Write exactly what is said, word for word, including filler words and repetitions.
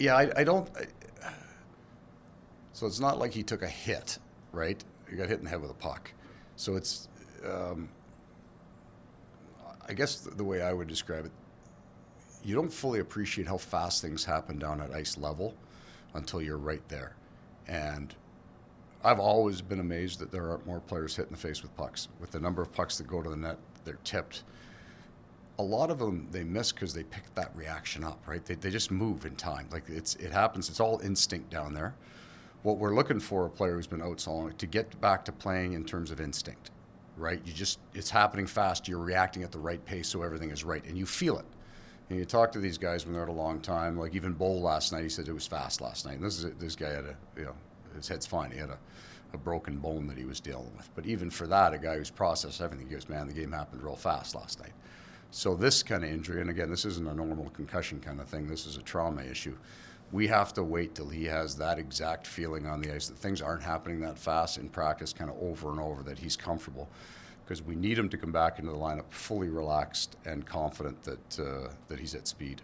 Yeah, I, I don't. I, so it's not like he took a hit, right? He got hit in the head with a puck. So it's, um, I guess the, the way I would describe it, you don't fully appreciate how fast things happen down at ice level until you're right there. And I've always been amazed that there aren't more players hit in the face with pucks. With the number of pucks that go to the net, they're tipped. A lot of them they miss because they pick that reaction up, right? They, they just move in time. Like it's it happens. It's all instinct down there. What we're looking for a player who's been out so long to get back to playing in terms of instinct, right? You just it's happening fast. You're reacting at the right pace, so everything is right, and you feel it. And you talk to these guys when they're at a long time. Like even Bo last night, he said it was fast last night. And this is this guy had a you know his head's fine. He had a, a broken bone that he was dealing with. But even for that, a guy who's processed everything, he goes, man, the game happened real fast last night. So this kind of injury, and again, this isn't a normal concussion kind of thing. This is a trauma issue. We have to wait till he has that exact feeling on the ice that things aren't happening that fast in practice, kind of over and over, that he's comfortable. Because we need him to come back into the lineup fully relaxed and confident that uh, that he's at speed.